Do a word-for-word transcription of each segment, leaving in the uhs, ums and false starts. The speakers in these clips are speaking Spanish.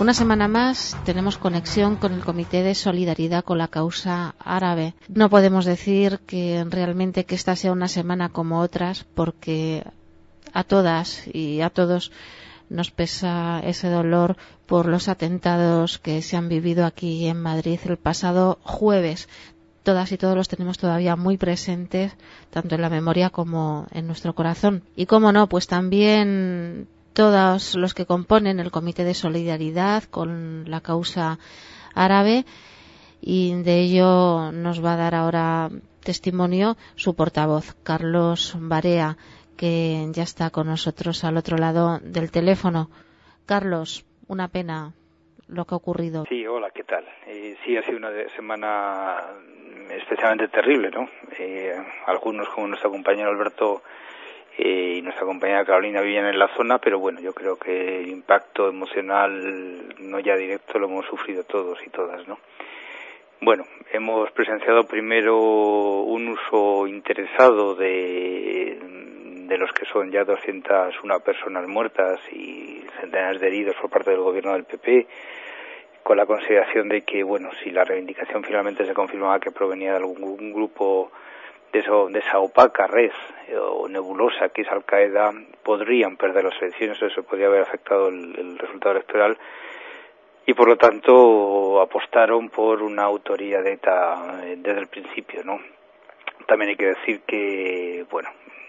Una semana más tenemos conexión con el Comité de Solidaridad con la Causa Árabe. No podemos decir que realmente que esta sea una semana como otras, porque a todas y a todos nos pesa ese dolor por los atentados que se han vivido aquí en Madrid el pasado jueves. Todas y todos los tenemos todavía muy presentes, tanto en la memoria como en nuestro corazón. Y cómo no, pues también todos los que componen el Comité de Solidaridad con la Causa Árabe, y de ello nos va a dar ahora testimonio su portavoz, Carlos Barea, que ya está con nosotros al otro lado del teléfono. Carlos, una pena lo que ha ocurrido. Sí, hola, ¿qué tal? Eh, sí, ha sido una de semana especialmente terrible, ¿no? Eh, algunos, como nuestro compañero Alberto eh, y nuestra compañera Carolina, vivían en la zona, pero bueno, yo creo que el impacto emocional, no ya directo, lo hemos sufrido todos y todas, ¿no? Bueno, hemos presenciado primero un uso interesado de, de los que son ya doscientas una personas muertas y centenares de heridos por parte del gobierno del P P, con la consideración de que, bueno, si la reivindicación finalmente se confirmaba que provenía de algún grupo de, eso, de esa opaca red eh, o nebulosa que es Al-Qaeda, podrían perder las elecciones, o eso podría haber afectado el, el resultado electoral, y por lo tanto apostaron por una autoría de ETA eh, desde el principio, ¿no? También hay que decir que, bueno,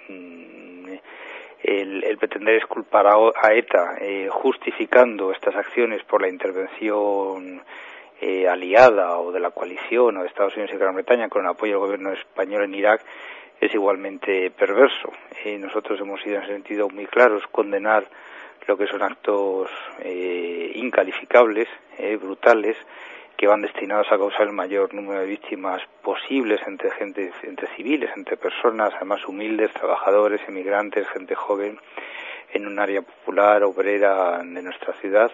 el, el pretender exculpar a, a ETA eh, justificando estas acciones por la intervención eh, aliada o de la coalición o de Estados Unidos y Gran Bretaña con el apoyo del gobierno español en Irak es igualmente perverso. Eh, nosotros hemos sido en ese sentido muy claros, condenar lo que son actos eh, incalificables, eh, brutales, que van destinados a causar el mayor número de víctimas posibles entre gente, entre civiles, entre personas, además humildes, trabajadores, emigrantes, gente joven, en un área popular, obrera de nuestra ciudad,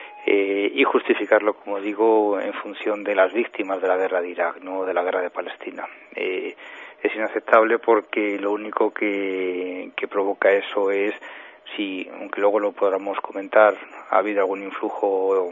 eh, y justificarlo, como digo, en función de las víctimas de la guerra de Irak, no de la guerra de Palestina. Eh, es inaceptable porque lo único que, que provoca eso es, si, aunque luego lo podamos comentar, ha habido algún influjo o,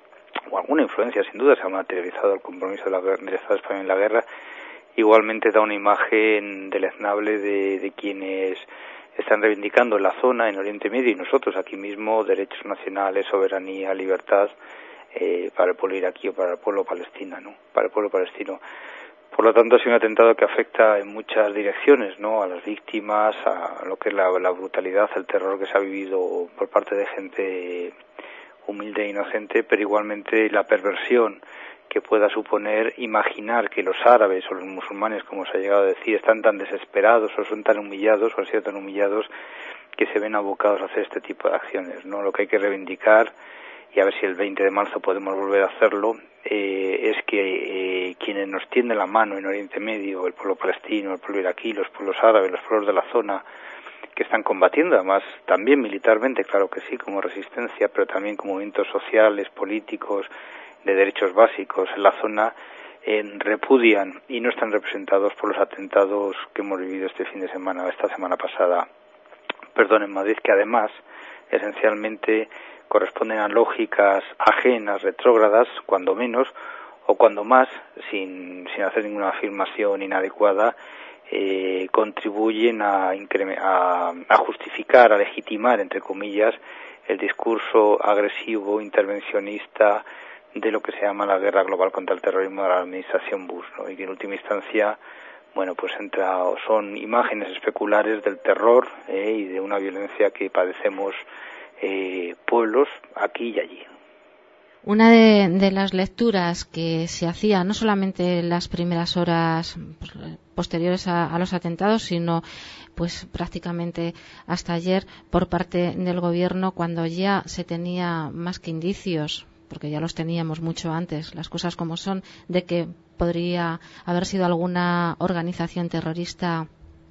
o alguna influencia, sin duda se ha materializado el compromiso de la, del Estado español en la guerra, igualmente da una imagen deleznable de, de quienes están reivindicando en la zona, en Oriente Medio, y nosotros aquí mismo, derechos nacionales, soberanía, libertad eh, para el pueblo iraquí o para el pueblo palestino, ¿no? Para el pueblo palestino. Por lo tanto, ha sido un atentado que afecta en muchas direcciones, ¿no? A las víctimas, a lo que es la, la brutalidad, el terror que se ha vivido por parte de gente humilde e inocente, pero igualmente la perversión que pueda suponer imaginar que los árabes o los musulmanes, como se ha llegado a decir, están tan desesperados o son tan humillados o han sido tan humillados que se ven abocados a hacer este tipo de acciones, ¿no? Lo que hay que reivindicar, y a ver si el veinte de marzo podemos volver a hacerlo, eh, es que eh, quienes nos tienden la mano en Oriente Medio, el pueblo palestino, el pueblo iraquí, los pueblos árabes, los pueblos de la zona, que están combatiendo, además también militarmente, claro que sí, como resistencia, pero también como movimientos sociales, políticos, de derechos básicos en la zona, eh, repudian y no están representados por los atentados que hemos vivido este fin de semana, esta semana pasada, perdón, en Madrid, que además, esencialmente, corresponden a lógicas ajenas, retrógradas, cuando menos, o cuando más, sin, sin hacer ninguna afirmación inadecuada, eh, contribuyen a, a, a justificar, a legitimar, entre comillas, el discurso agresivo, intervencionista, de lo que se llama la guerra global contra el terrorismo de la administración Bush, ¿no? Y que en última instancia, bueno, pues entra, son imágenes especulares del terror eh, y de una violencia que padecemos eh, pueblos aquí y allí. Una de, de las lecturas que se hacía, no solamente en las primeras horas pues, posteriores a, a los atentados, sino pues prácticamente hasta ayer por parte del gobierno, cuando ya se tenía más que indicios, porque ya los teníamos mucho antes, las cosas como son, de que podría haber sido alguna organización terrorista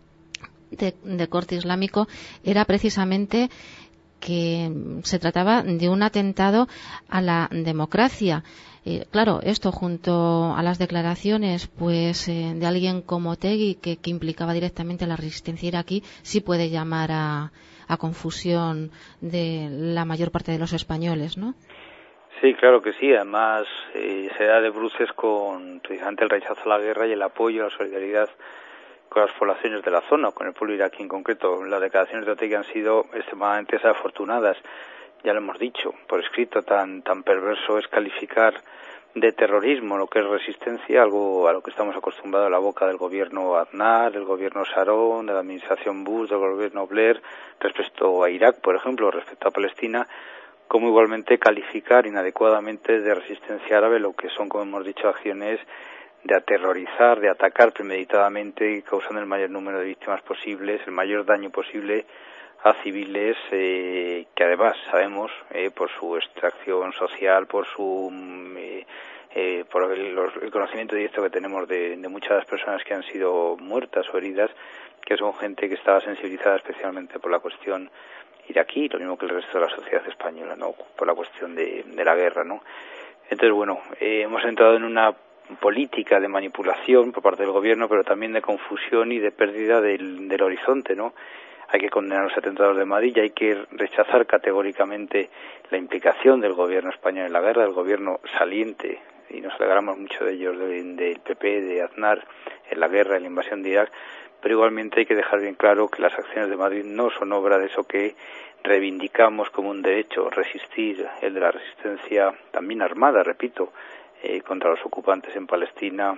de, de corte islámico, era precisamente que se trataba de un atentado a la democracia. Eh, claro, esto junto a las declaraciones pues eh, de alguien como Otegui, que, que implicaba directamente la resistencia iraquí, sí puede llamar a, a confusión de la mayor parte de los españoles, ¿no? Sí, claro que sí. Además, eh, se da de bruces con precisamente el rechazo a la guerra y el apoyo a la solidaridad con las poblaciones de la zona, con el pueblo iraquí en concreto. Las declaraciones de Otegi han sido extremadamente desafortunadas, ya lo hemos dicho, por escrito. Tan tan perverso es calificar de terrorismo lo que es resistencia, algo a lo que estamos acostumbrados a la boca del gobierno Aznar, del gobierno Sharon, de la administración Bush, del gobierno Blair, respecto a Irak, por ejemplo, respecto a Palestina, como igualmente calificar inadecuadamente de resistencia árabe lo que son, como hemos dicho, acciones de aterrorizar, de atacar premeditadamente, causando el mayor número de víctimas posibles, el mayor daño posible a civiles eh, que además sabemos, eh, por su extracción social, por su eh, eh, por el, los, el conocimiento directo que tenemos de, de muchas personas que han sido muertas o heridas, que son gente que estaba sensibilizada especialmente por la cuestión iraquí, lo mismo que el resto de la sociedad española, ¿no?, por la cuestión de, de la guerra, ¿no? Entonces, bueno, eh, hemos entrado en una política de manipulación por parte del gobierno, pero también de confusión y de pérdida del, del horizonte, ¿no? Hay que condenar los atentados de Madrid y hay que rechazar categóricamente la implicación del gobierno español en la guerra, del gobierno saliente, y nos alegramos mucho de ellos, del de P P, de Aznar, en la guerra, en la invasión de Irak, pero igualmente hay que dejar bien claro que las acciones de Madrid no son obra de eso que reivindicamos como un derecho, resistir, el de la resistencia también armada, repito, eh, contra los ocupantes en Palestina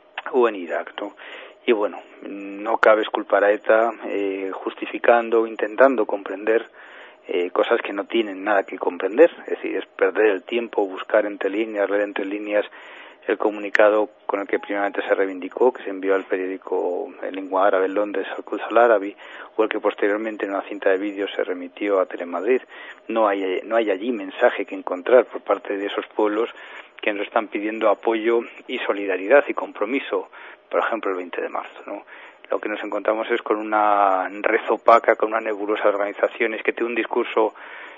o en Irak, ¿no? Y bueno, no cabe culpar a ETA eh, justificando, intentando comprender eh, cosas que no tienen nada que comprender, es decir, es perder el tiempo, buscar entre líneas, leer entre líneas el comunicado con el que primeramente se reivindicó, que se envió al periódico en lengua árabe en Londres, al Quds Al Arabi, o el que posteriormente en una cinta de vídeo se remitió a Telemadrid. No hay, no hay allí mensaje que encontrar por parte de esos pueblos que nos están pidiendo apoyo y solidaridad y compromiso, por ejemplo, el veinte de marzo, ¿no? Lo que nos encontramos es con una red opaca, con una nebulosa de organizaciones que tiene un discurso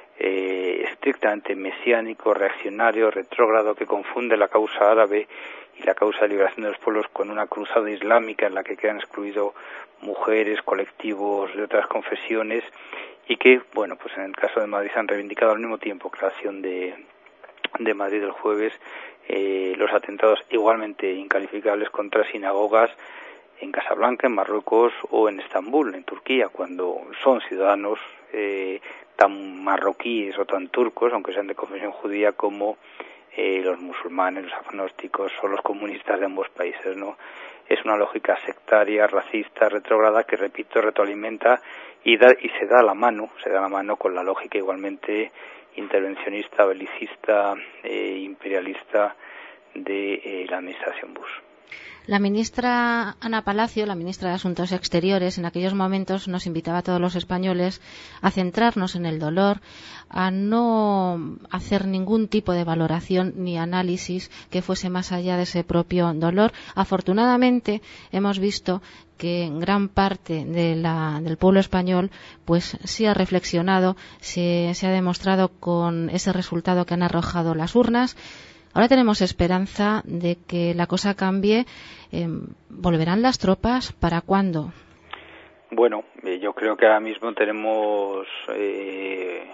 eh, estrictamente mesiánico, reaccionario, retrógrado, que confunde la causa árabe y la causa de liberación de los pueblos con una cruzada islámica en la que quedan excluidos mujeres, colectivos de otras confesiones, y que, bueno, pues en el caso de Madrid han reivindicado al mismo tiempo que la acción de, de Madrid el jueves, eh, los atentados igualmente incalificables contra sinagogas en Casablanca, en Marruecos, o en Estambul, en Turquía, cuando son ciudadanos eh, tan marroquíes o tan turcos, aunque sean de confesión judía, como eh, los musulmanes, los agnósticos o los comunistas de ambos países, ¿no? Es una lógica sectaria, racista, retrógrada, que, repito, retroalimenta y, da, y se da la mano, se da la mano con la lógica igualmente intervencionista, belicista, eh, imperialista de eh, la administración Bush. La ministra Ana Palacio, la ministra de Asuntos Exteriores, en aquellos momentos nos invitaba a todos los españoles a centrarnos en el dolor, a no hacer ningún tipo de valoración ni análisis que fuese más allá de ese propio dolor. Afortunadamente, hemos visto que gran parte de la, del pueblo español pues sí ha reflexionado, se, se ha demostrado con ese resultado que han arrojado las urnas. Ahora tenemos esperanza de que la cosa cambie. Eh, ¿Volverán las tropas? ¿Para cuándo? Bueno, eh, yo creo que ahora mismo tenemos eh,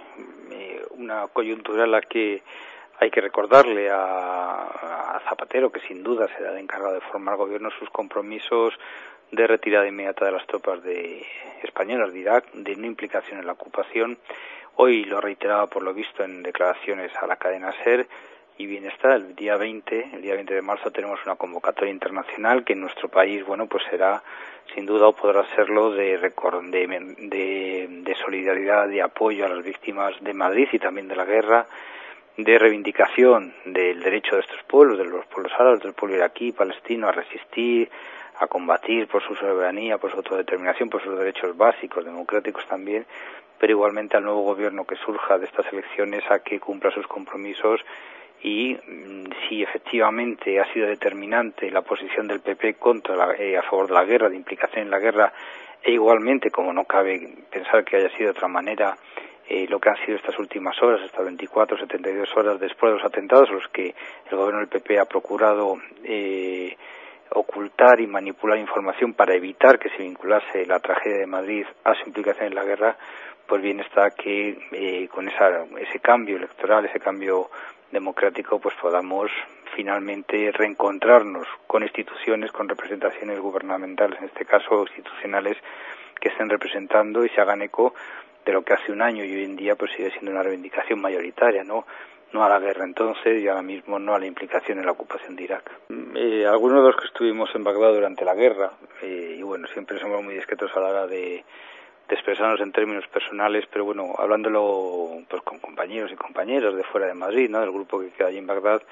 una coyuntura en la que hay que recordarle a, a Zapatero, que sin duda será el encargado de formar gobierno, sus compromisos de retirada inmediata de las tropas de españolas de Irak, de no implicación en la ocupación. Hoy lo reiteraba, por lo visto, en declaraciones a la cadena SER. Y bien está, el día veinte, el día veinte de marzo tenemos una convocatoria internacional que en nuestro país, bueno, pues será sin duda o podrá serlo de, de, de, de solidaridad, de apoyo a las víctimas de Madrid y también de la guerra, de reivindicación del derecho de estos pueblos, de los pueblos árabes, del pueblo iraquí, palestino, a resistir, a combatir por su soberanía, por su autodeterminación, por sus derechos básicos, democráticos también, pero igualmente al nuevo gobierno que surja de estas elecciones a que cumpla sus compromisos. Y si efectivamente ha sido determinante la posición del P P contra la, eh, a favor de la guerra, de implicación en la guerra, e igualmente, como no cabe pensar que haya sido de otra manera, eh, lo que han sido estas últimas horas, estas veinticuatro, setenta y dos horas después de los atentados, los que el gobierno del P P ha procurado eh, ocultar y manipular información para evitar que se vinculase la tragedia de Madrid a su implicación en la guerra, pues bien está que eh, con esa, ese cambio electoral, ese cambio democrático, pues podamos finalmente reencontrarnos con instituciones, con representaciones gubernamentales, en este caso institucionales, que estén representando y se hagan eco de lo que hace un año y hoy en día pues sigue siendo una reivindicación mayoritaria, ¿no? No a la guerra entonces y ahora mismo no a la implicación en la ocupación de Irak. Eh, algunos de los que estuvimos en Bagdad durante la guerra, eh, y bueno, siempre somos muy discretos a la hora de, de expresarnos en términos personales, pero bueno, hablándolo pues con compañeros y compañeras de fuera de Madrid, ¿no? Del grupo que queda allí en Bagdad,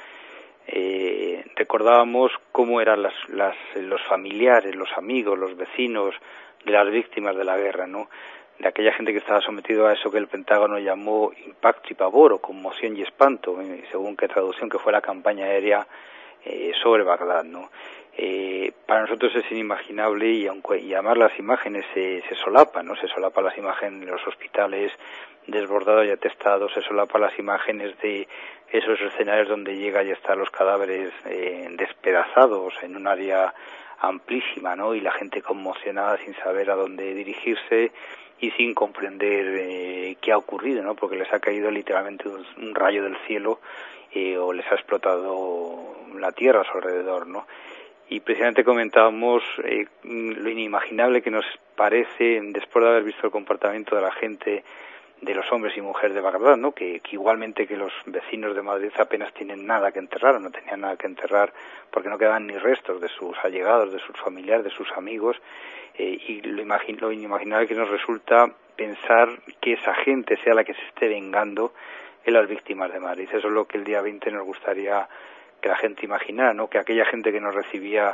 eh, recordábamos cómo eran las, las, los familiares, los amigos, los vecinos de las víctimas de la guerra, ¿no? De aquella gente que estaba sometido a eso que el Pentágono llamó impacto y pavor, o conmoción y espanto, según qué traducción, que fue la campaña aérea eh, sobre Bagdad, ¿no? Eh, para nosotros es inimaginable y, aunque, y además las imágenes se, se solapan, ¿no? Se solapan las imágenes de los hospitales desbordados y atestados, se solapan las imágenes de esos escenarios donde llega y están los cadáveres eh, despedazados en un área amplísima, ¿no? Y la gente conmocionada sin saber a dónde dirigirse y sin comprender eh, qué ha ocurrido, ¿no? Porque les ha caído literalmente un, un rayo del cielo eh, o les ha explotado la tierra a su alrededor, ¿no? Y precisamente comentábamos eh, lo inimaginable que nos parece, después de haber visto el comportamiento de la gente, de los hombres y mujeres de Bagdad, ¿no? Que, que igualmente que los vecinos de Madrid apenas tienen nada que enterrar, no tenían nada que enterrar porque no quedaban ni restos de sus allegados, de sus familiares, de sus amigos, eh, y lo, imagin lo inimaginable que nos resulta pensar que esa gente sea la que se esté vengando en las víctimas de Madrid. Eso es lo que el día veinte nos gustaría que la gente imaginara, ¿no? Que aquella gente que nos recibía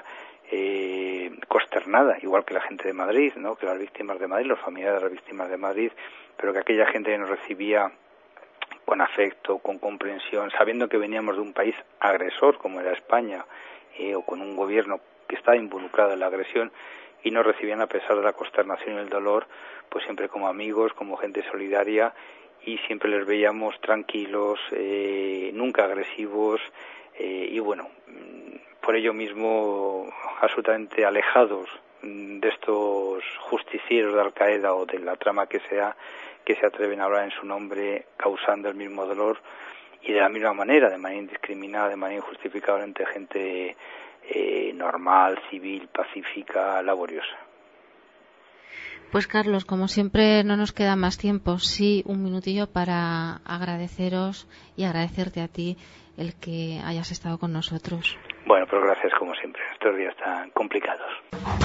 eh, consternada, igual que la gente de Madrid, ¿no? Que las víctimas de Madrid, los familiares de las víctimas de Madrid, pero que aquella gente que nos recibía con afecto, con comprensión, sabiendo que veníamos de un país agresor como era España, eh, o con un gobierno que estaba involucrado en la agresión, y nos recibían a pesar de la consternación y el dolor, pues siempre como amigos, como gente solidaria, y siempre les veíamos tranquilos, eh, nunca agresivos, eh, y bueno, por ello mismo absolutamente alejados de estos justicieros de Al-Qaeda o de la trama que sea, que se atreven a hablar en su nombre causando el mismo dolor y de la misma manera, de manera indiscriminada, de manera injustificada entre gente eh, normal, civil, pacífica, laboriosa. Pues Carlos, como siempre no nos queda más tiempo, sí un minutillo para agradeceros y agradecerte a ti el que hayas estado con nosotros. Bueno, pues gracias como siempre, estos días tan complicados.